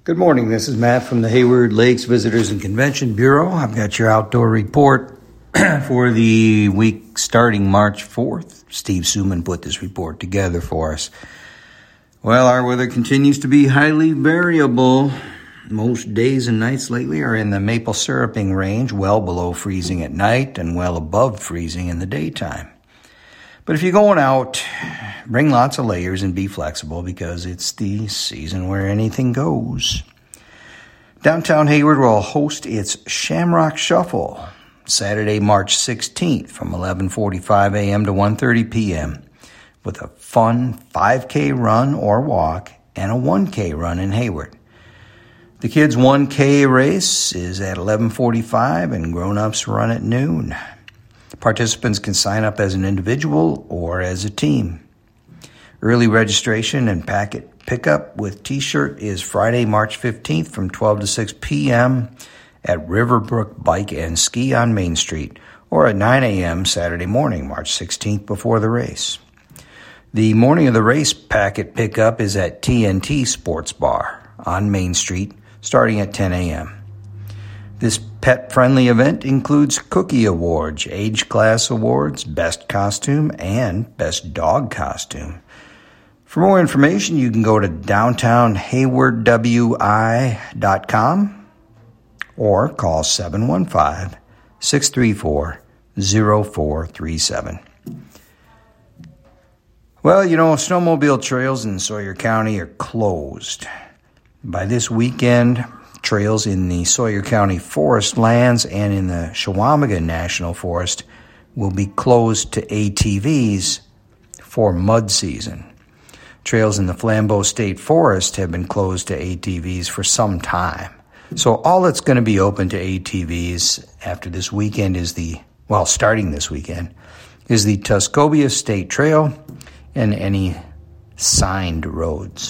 Good morning. This is Matt from the Hayward Lakes Visitors and Convention Bureau. I've got your outdoor report for the week starting March 4th. Steve Suman put this report together for us. Well, our weather continues to be highly variable. Most days and nights lately are in the maple syruping range, well below freezing at night and well above freezing in the daytime. But if you're going out, bring lots of layers and be flexible because it's the season where anything goes. Downtown Hayward will host its Shamrock Shuffle Saturday, March 16th from 11:45 a.m. to 1:30 p.m. with a fun 5K run or walk and a 1K run in Hayward. The kids' 1K race is at 11:45 and grown-ups run at noon. Participants can sign up as an individual or as a team. Early registration and packet pickup with T-shirt is Friday, March 15th from 12 to 6 p.m. at Riverbrook Bike and Ski on Main Street or at 9 a.m. Saturday morning, March 16th before the race. The morning of the race packet pickup is at TNT Sports Bar on Main Street starting at 10 a.m. This pet-friendly event includes cookie awards, age class awards, best costume, and best dog costume. For more information, you can go to downtownhaywardwi.com or call 715-634-0437. Well, snowmobile trails in Sawyer County are closed. By this weekend, trails in the Sawyer County Forest lands and in the Chequamegon National Forest will be closed to ATVs for mud season. Trails in the Flambeau State Forest have been closed to ATVs for some time. So all that's going to be open to ATVs after this weekend starting this weekend, is the Tuscobia State Trail and any signed roads.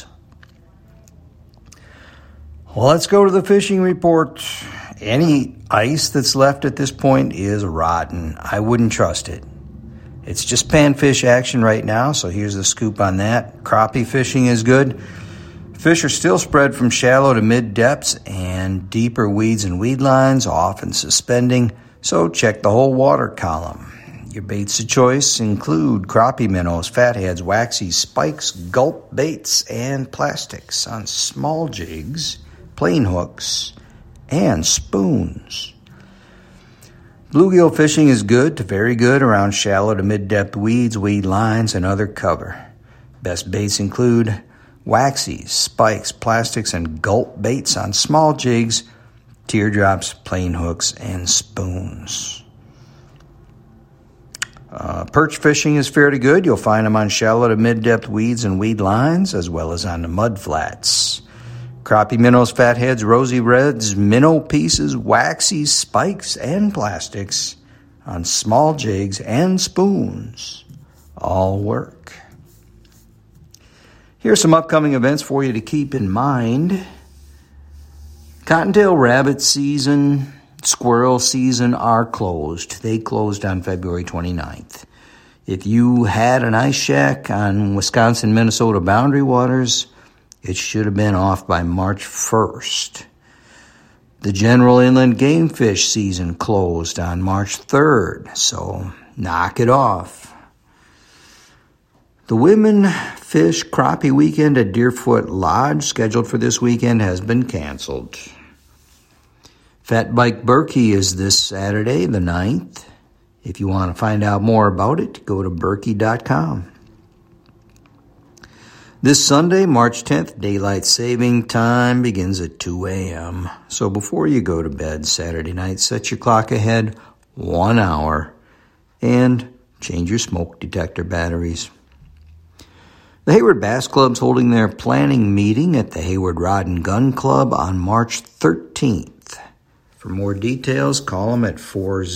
Well, let's go to the fishing report. Any ice that's left at this point is rotten. I wouldn't trust it. It's just panfish action right now, so here's the scoop on that. Crappie fishing is good. Fish are still spread from shallow to mid-depths and deeper weeds and weed lines, often suspending, so check the whole water column. Your baits of choice include crappie minnows, fatheads, waxies, spikes, gulp baits, and plastics on small jigs, plain hooks, and spoons. Bluegill fishing is good to very good around shallow to mid-depth weeds, weed lines, and other cover. Best baits include waxies, spikes, plastics, and gulp baits on small jigs, teardrops, plain hooks, and spoons. Perch fishing is fairly good. You'll find them on shallow to mid-depth weeds and weed lines, as well as on the mud flats. Crappie minnows, fatheads, rosy reds, minnow pieces, waxies, spikes, and plastics on small jigs and spoons all work. Here's some upcoming events for you to keep in mind. Cottontail rabbit season, squirrel season are closed. They closed on February 29th. If you had an ice shack on Wisconsin-Minnesota boundary waters, it should have been off by March 1st. The general inland game fish season closed on March 3rd, so knock it off. The Women Fish Crappie Weekend at Deerfoot Lodge, scheduled for this weekend, has been canceled. Fat Bike Berkey is this Saturday, the 9th. If you want to find out more about it, go to berkey.com. This Sunday, March 10th, daylight saving time begins at 2 a.m. So before you go to bed Saturday night, set your clock ahead 1 hour and change your smoke detector batteries. The Hayward Bass Club's holding their planning meeting at the Hayward Rod and Gun Club on March 13th. For more details, call them at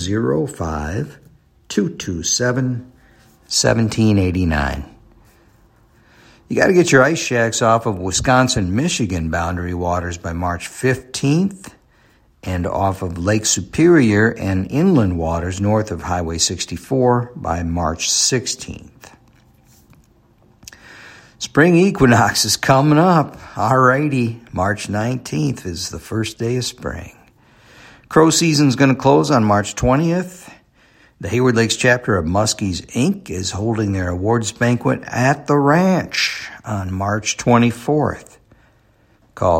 405-227-1789. You got to get your ice shacks off of Wisconsin-Michigan boundary waters by March 15th and off of Lake Superior and inland waters north of Highway 64 by March 16th. Spring equinox is coming up. Alrighty, March 19th is the first day of spring. Crow season's going to close on March 20th. The Hayward Lakes chapter of Muskies, Inc. is holding their awards banquet at the ranch on March 24th. Call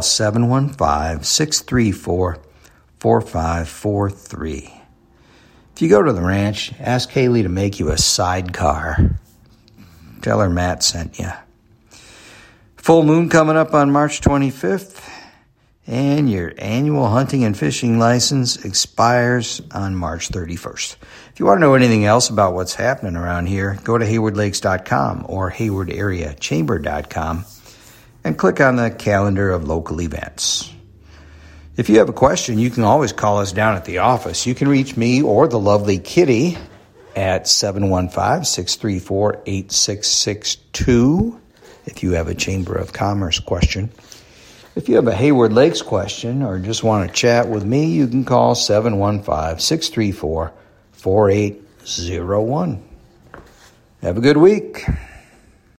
715-634-4543. If you go to the ranch, ask Haley to make you a sidecar. Tell her Matt sent you. Full moon coming up on March 25th, and your annual hunting and fishing license expires on March 31st. If you want to know anything else about what's happening around here, go to haywardlakes.com or haywardareachamber.com and click on the calendar of local events. If you have a question, you can always call us down at the office. You can reach me or the lovely Kitty at 715-634-8662 if you have a Chamber of Commerce question. If you have a Hayward Lakes question or just want to chat with me, you can call 715-634-4801. Have a good week.